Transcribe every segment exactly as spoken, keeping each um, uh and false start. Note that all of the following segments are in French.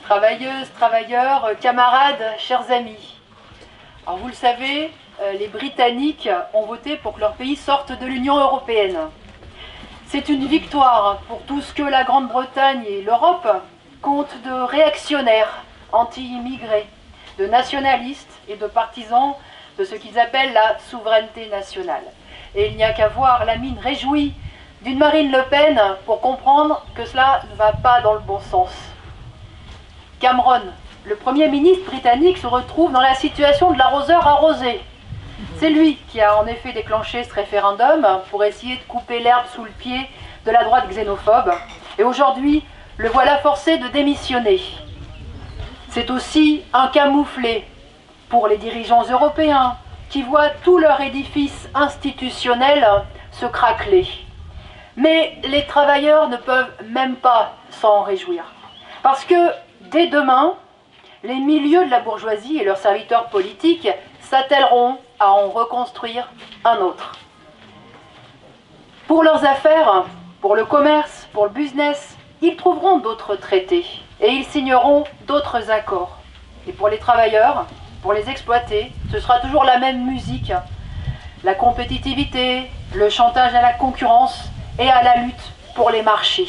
travailleuses, travailleurs, camarades, chers amis. Alors vous le savez, les Britanniques ont voté pour que leur pays sorte de l'Union européenne. C'est une victoire pour tout ce que la Grande-Bretagne et l'Europe comptent de réactionnaires, anti-immigrés, de nationalistes et de partisans de ce qu'ils appellent la souveraineté nationale. Et il n'y a qu'à voir la mine réjouie d'une Marine Le Pen pour comprendre que cela ne va pas dans le bon sens. Cameron, le Premier ministre britannique, se retrouve dans la situation de l'arroseur arrosé. C'est lui qui a en effet déclenché ce référendum pour essayer de couper l'herbe sous le pied de la droite xénophobe. Et aujourd'hui, le voilà forcé de démissionner. C'est aussi un camouflet pour les dirigeants européens qui voient tout leur édifice institutionnel se craqueler. Mais les travailleurs ne peuvent même pas s'en réjouir. Parce que dès demain, les milieux de la bourgeoisie et leurs serviteurs politiques s'attelleront à en reconstruire un autre. Pour leurs affaires, pour le commerce, pour le business, ils trouveront d'autres traités et ils signeront d'autres accords. Et pour les travailleurs, pour les exploiter, ce sera toujours la même musique. La compétitivité, le chantage à la concurrence et à la lutte pour les marchés.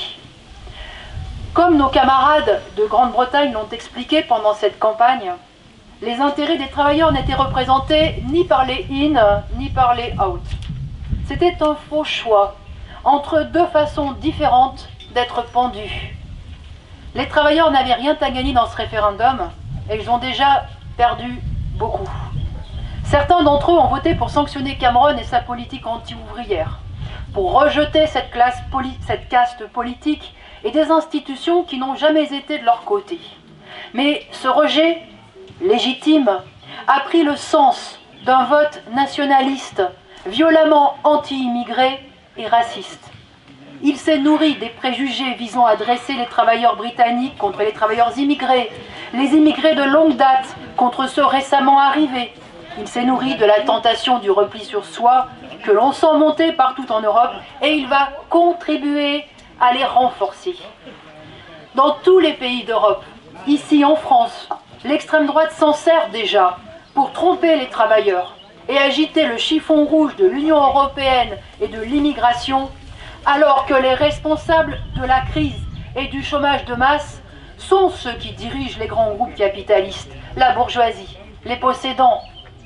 Comme nos camarades de Grande-Bretagne l'ont expliqué pendant cette campagne, les intérêts des travailleurs n'étaient représentés ni par les in, ni par les out. C'était un faux choix entre deux façons différentes d'être pendus. Les travailleurs n'avaient rien à gagner dans ce référendum et ils ont déjà perdu beaucoup. Certains d'entre eux ont voté pour sanctionner Cameron et sa politique anti-ouvrière, pour rejeter cette, classe poli- cette caste politique et des institutions qui n'ont jamais été de leur côté. Mais ce rejet légitime a pris le sens d'un vote nationaliste, violemment anti-immigré et raciste. Il s'est nourri des préjugés visant à dresser les travailleurs britanniques contre les travailleurs immigrés, les immigrés de longue date contre ceux récemment arrivés. Il s'est nourri de la tentation du repli sur soi que l'on sent monter partout en Europe et il va contribuer à les renforcer. Dans tous les pays d'Europe, ici en France, l'extrême droite s'en sert déjà pour tromper les travailleurs et agiter le chiffon rouge de l'Union européenne et de l'immigration, alors que les responsables de la crise et du chômage de masse sont ceux qui dirigent les grands groupes capitalistes, la bourgeoisie, les possédants.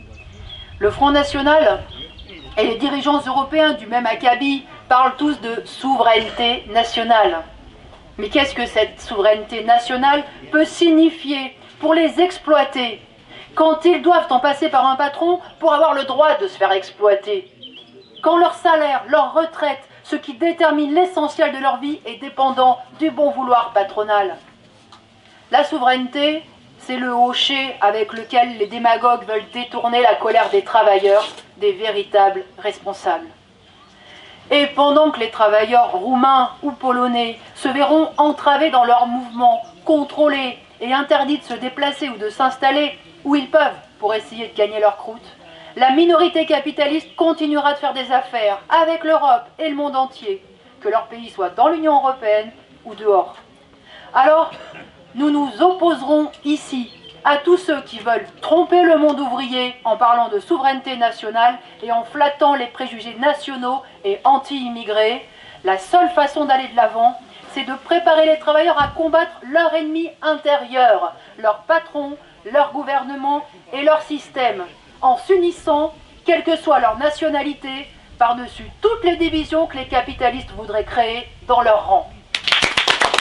Le Front National et les dirigeants européens du même acabit parlent tous de souveraineté nationale. Mais qu'est-ce que cette souveraineté nationale peut signifier pour les exploiter quand ils doivent en passer par un patron pour avoir le droit de se faire exploiter? Quand leur salaire, leur retraite, ce qui détermine l'essentiel de leur vie est dépendant du bon vouloir patronal. La souveraineté, c'est le hocher avec lequel les démagogues veulent détourner la colère des travailleurs des véritables responsables. Et pendant que les travailleurs roumains ou polonais se verront entravés dans leurs mouvements, contrôlés et interdits de se déplacer ou de s'installer où ils peuvent pour essayer de gagner leur croûte, la minorité capitaliste continuera de faire des affaires avec l'Europe et le monde entier, que leur pays soit dans l'Union européenne ou dehors. Alors, nous nous opposerons ici à tous ceux qui veulent tromper le monde ouvrier en parlant de souveraineté nationale et en flattant les préjugés nationaux et anti-immigrés. La seule façon d'aller de l'avant, c'est de préparer les travailleurs à combattre leur ennemi intérieur, leur patron, leur gouvernement et leur système, en s'unissant, quelle que soit leur nationalité, par-dessus toutes les divisions que les capitalistes voudraient créer dans leur rang.